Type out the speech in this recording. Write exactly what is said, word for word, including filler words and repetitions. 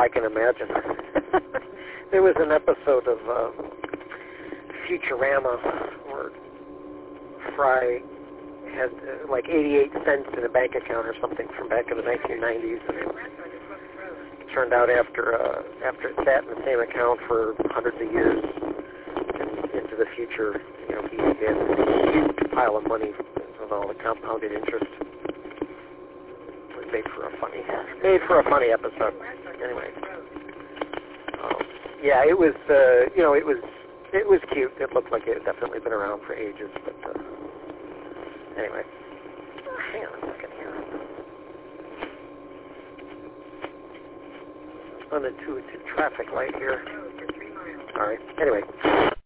I can imagine. There was an episode of uh, Futurama where Fry had uh, like eighty-eight cents in a bank account or something from back in the nineteen nineties, and it turned out after uh, after it sat in the same account for hundreds of years and into the future, you know, he had a huge pile of money with all the compounded interest. It was made for a funny, made for a funny episode. Anyway, um, yeah, it was, uh, you know, it was, it was cute. It looked like it had definitely been around for ages, but uh, anyway, oh, hang on a second here. Unintuitive traffic light here. All right. Anyway.